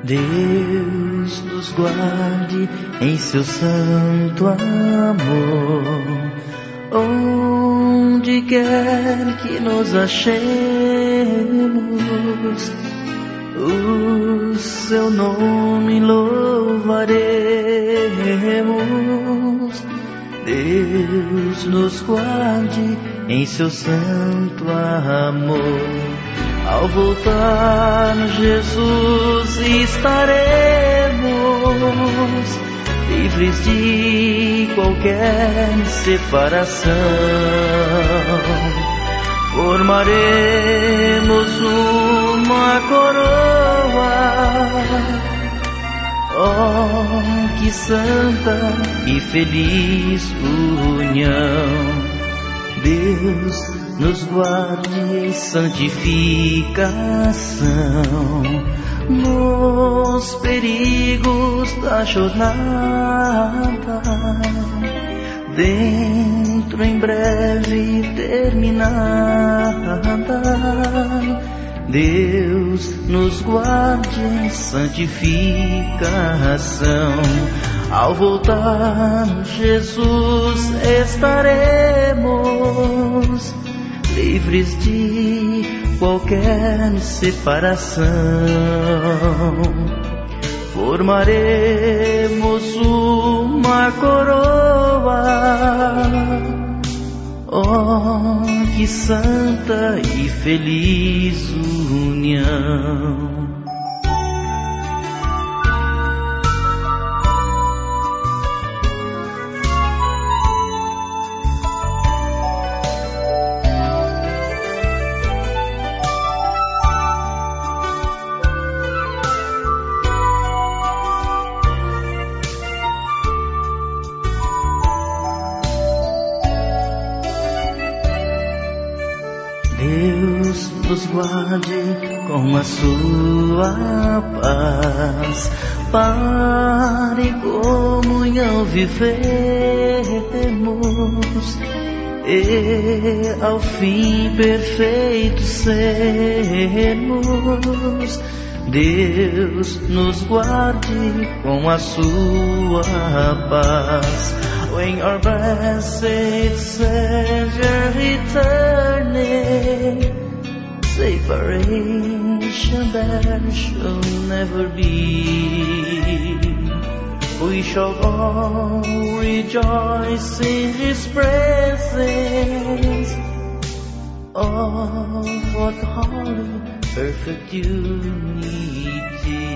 Deus nos guarde em seu santo amor, onde quer que nos achemos, o seu nome louvaremos. Deus nos guarde em seu santo amor. Ao voltar, Jesus, estaremos livres de qualquer separação. Formaremos uma coroa. Oh, que santa e feliz união! Deus nos guarde em santificação, nos perigos da jornada, dentro em breve terminada. Deus nos guarde em santificação. Ao voltar, Jesus, estaremos livres de qualquer separação. Formaremos uma coroa. Oh, que santa e feliz união! Deus nos guarde com a sua paz, para em comunhão vivemos e ao fim perfeitos sermos. Deus nos guarde com a sua paz. When our blessed Savior returning, separation there shall never be. We shall all rejoice in His presence. Oh, what holy, perfect unity!